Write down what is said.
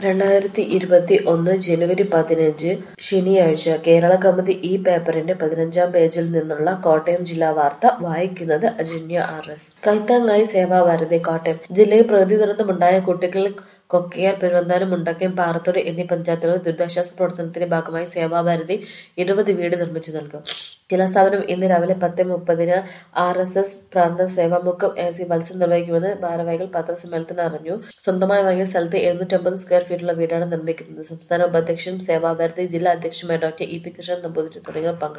2021 ജനുവരി 15 ശനിയാഴ്ച കേരള കൗമുദി ഈ പേപ്പറിന്റെ 15-ാം പേജിൽ നിന്നുള്ള കോട്ടയം ജില്ലാ വാർത്ത വായിക്കുന്നത് അജന്യ RS. കൈത്താങ്ങായി സേവാഭാരതി കോട്ടയം. ജില്ലയിൽ പ്രകൃതി ദുരന്തമുണ്ടായ കുട്ടികൾ കൊക്കയാർ, പെരുവന്താനം, മുണ്ടക്കയം, പാറത്തോട് എന്നീ പഞ്ചായത്തുകളിൽ ദുരിതാശ്വാസ പ്രവർത്തനത്തിന്റെ ഭാഗമായി സേവാഭാരതി 20 വീട് നിർമ്മിച്ചു നൽകും. ശിലാസ്ഥാപനം ഇന്ന് രാവിലെ 10:30 RSS പ്രാന്ത സേവാമുഖം AC വത്സൻ നിർവഹിക്കുമെന്ന് ഭാരവാഹികൾ പത്രസമ്മേളനത്തിൽ അറിയിച്ചു. സ്വന്തമായി വാങ്ങിയ സ്ഥലത്ത് 750 സ്ക്വയർ ഫീറ്റുള്ള വീടാണ് നിർമ്മിക്കുന്നത്. സംസ്ഥാന ഉപാധ്യക്ഷനും സേവാഭാരതി ജില്ലാ അധ്യക്ഷനുമായ ഡോക്ടർ EP കൃഷ്ണൻ നമ്പൂതിരി തുടങ്ങിയവർ പങ്കെടുത്തു.